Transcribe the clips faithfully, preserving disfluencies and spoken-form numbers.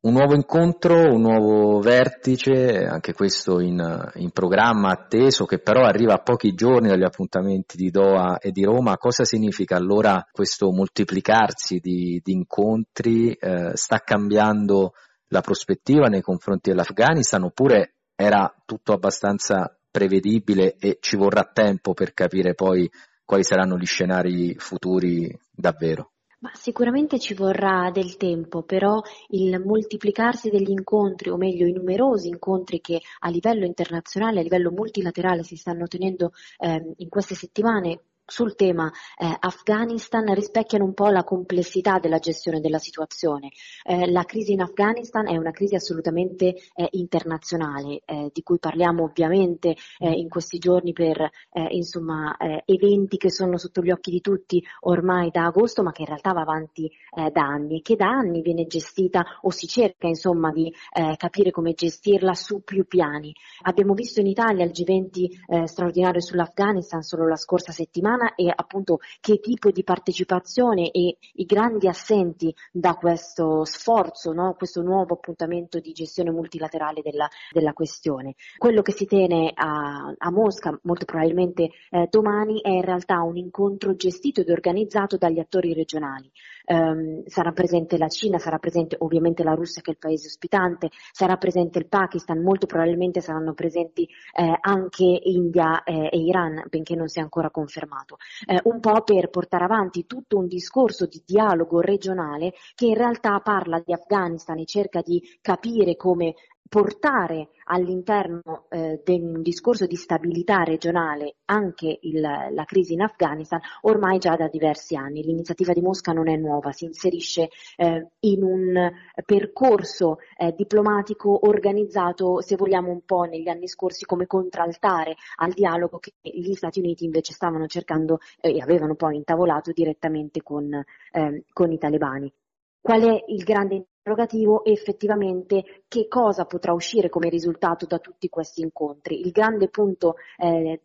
Un nuovo incontro, un nuovo vertice, anche questo in, in programma atteso, che però arriva a pochi giorni dagli appuntamenti di Doha e di Roma. Cosa significa allora questo moltiplicarsi di, di incontri? Eh, sta cambiando la prospettiva nei confronti dell'Afghanistan, oppure era tutto abbastanza prevedibile e ci vorrà tempo per capire poi quali saranno gli scenari futuri davvero? Ma sicuramente ci vorrà del tempo, però il moltiplicarsi degli incontri, o meglio i numerosi incontri che a livello internazionale, a livello multilaterale si stanno tenendo eh, in queste settimane sul tema eh, Afghanistan, rispecchiano un po' la complessità della gestione della situazione. Eh, la crisi in Afghanistan è una crisi assolutamente eh, internazionale, eh, di cui parliamo ovviamente eh, in questi giorni per eh, insomma eh, eventi che sono sotto gli occhi di tutti ormai da agosto, ma che in realtà va avanti eh, da anni, e che da anni viene gestita o si cerca insomma di eh, capire come gestirla su più piani. Abbiamo visto in Italia il G venti eh, straordinario sull'Afghanistan solo la scorsa settimana, e appunto che tipo di partecipazione e i grandi assenti da questo sforzo, no? Questo nuovo appuntamento di gestione multilaterale della, della questione. Quello che si tiene a, a Mosca, molto probabilmente eh, domani, è in realtà un incontro gestito ed organizzato dagli attori regionali. Um, sarà presente la Cina, sarà presente ovviamente la Russia, che è il paese ospitante, sarà presente il Pakistan, molto probabilmente saranno presenti eh, anche India eh, e Iran, benché non sia ancora confermato, eh, un po' per portare avanti tutto un discorso di dialogo regionale che in realtà parla di Afghanistan e cerca di capire come portare all'interno eh, di un discorso di stabilità regionale anche il, la crisi in Afghanistan ormai già da diversi anni. L'iniziativa di Mosca non è nuova, si inserisce eh, in un percorso eh, diplomatico organizzato, se vogliamo, un po' negli anni scorsi come contraltare al dialogo che gli Stati Uniti invece stavano cercando eh, e avevano poi intavolato direttamente con, eh, con i talebani. Qual è il grande interrogativo? Effettivamente che cosa potrà uscire come risultato da tutti questi incontri? Il grande punto eh,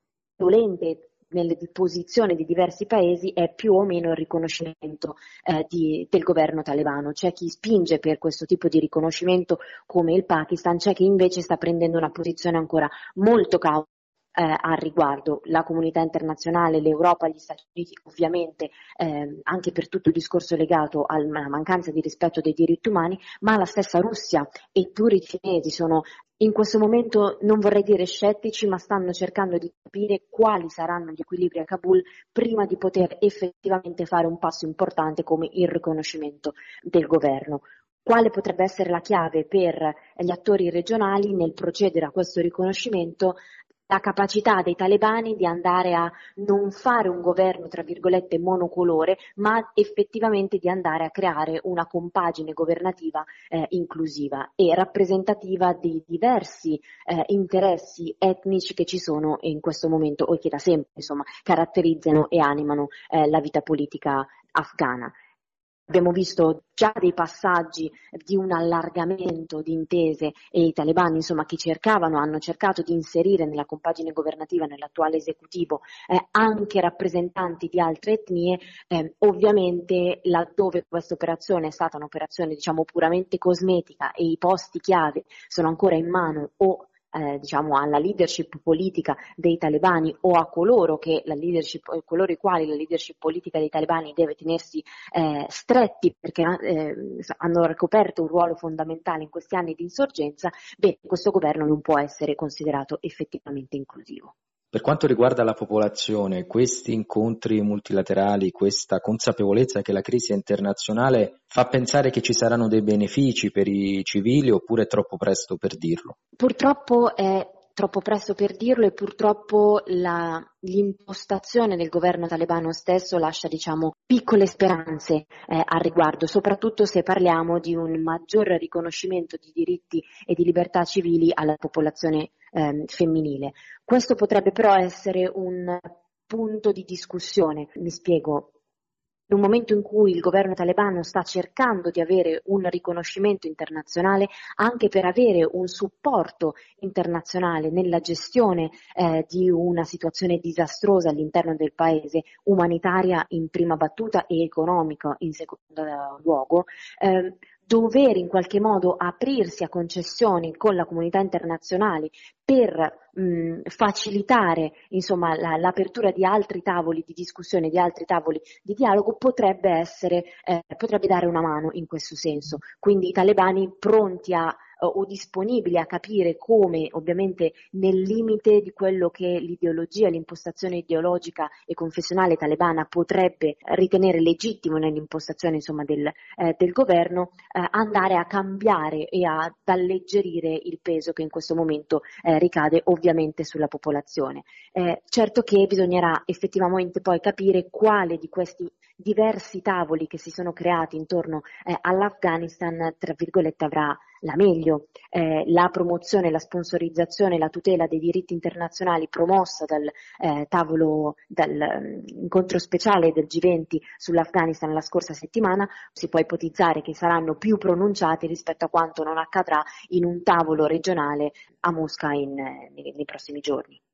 dolente nelle posizioni di diversi paesi è più o meno il riconoscimento eh, di, del governo talebano. C'è chi spinge per questo tipo di riconoscimento come il Pakistan, c'è chi invece sta prendendo una posizione ancora molto cauta Eh, al riguardo. La comunità internazionale, l'Europa, gli Stati Uniti ovviamente eh, anche per tutto il discorso legato alla mancanza di rispetto dei diritti umani, ma la stessa Russia e pure i cinesi sono in questo momento, non vorrei dire scettici, ma stanno cercando di capire quali saranno gli equilibri a Kabul prima di poter effettivamente fare un passo importante come il riconoscimento del governo. Quale potrebbe essere la chiave per gli attori regionali nel procedere a questo riconoscimento? La capacità dei talebani di andare a non fare un governo, tra virgolette, monocolore, ma effettivamente di andare a creare una compagine governativa eh, inclusiva e rappresentativa di diversi eh, interessi etnici che ci sono in questo momento o che da sempre, insomma, caratterizzano e animano eh, la vita politica afghana. Abbiamo visto già dei passaggi di un allargamento di intese e i talebani, insomma, che cercavano, hanno cercato di inserire nella compagine governativa, nell'attuale esecutivo, eh, anche rappresentanti di altre etnie. Eh, ovviamente laddove questa operazione è stata un'operazione, diciamo, puramente cosmetica e i posti chiave sono ancora in mano o Eh, diciamo alla leadership politica dei talebani o a coloro che la leadership, coloro i quali la leadership politica dei talebani deve tenersi eh, stretti perché eh, hanno ricoperto un ruolo fondamentale in questi anni di insorgenza, beh, questo governo non può essere considerato effettivamente inclusivo. Per quanto riguarda la popolazione, questi incontri multilaterali, questa consapevolezza che la crisi è internazionale fa pensare che ci saranno dei benefici per i civili, oppure è troppo presto per dirlo? Purtroppo è troppo presto per dirlo e purtroppo la, l'impostazione del governo talebano stesso lascia, diciamo, piccole speranze eh, al riguardo, soprattutto se parliamo di un maggior riconoscimento di diritti e di libertà civili alla popolazione eh, femminile. Questo potrebbe però essere un punto di discussione, mi spiego. In un momento in cui il governo talebano sta cercando di avere un riconoscimento internazionale, anche per avere un supporto internazionale nella gestione eh, di una situazione disastrosa all'interno del paese, umanitaria in prima battuta e economica in secondo luogo, eh, dover in qualche modo aprirsi a concessioni con la comunità internazionale per mh, facilitare insomma la, l'apertura di altri tavoli di discussione, di altri tavoli di dialogo, potrebbe essere, eh, potrebbe dare una mano in questo senso. Quindi i talebani pronti a o disponibili a capire come, ovviamente nel limite di quello che l'ideologia, l'impostazione ideologica e confessionale talebana potrebbe ritenere legittimo nell'impostazione insomma del, eh, del governo, eh, andare a cambiare e ad alleggerire il peso che in questo momento eh, ricade ovviamente sulla popolazione. Eh, certo che bisognerà effettivamente poi capire quale di questi diversi tavoli che si sono creati intorno eh, all'Afghanistan, tra virgolette, avrà la meglio. Eh, la promozione, la sponsorizzazione, la tutela dei diritti internazionali promossa dal eh, tavolo, dall'incontro speciale del G venti sull'Afghanistan la scorsa settimana, si può ipotizzare che saranno più pronunciati rispetto a quanto non accadrà in un tavolo regionale a Mosca in, nei, nei prossimi giorni.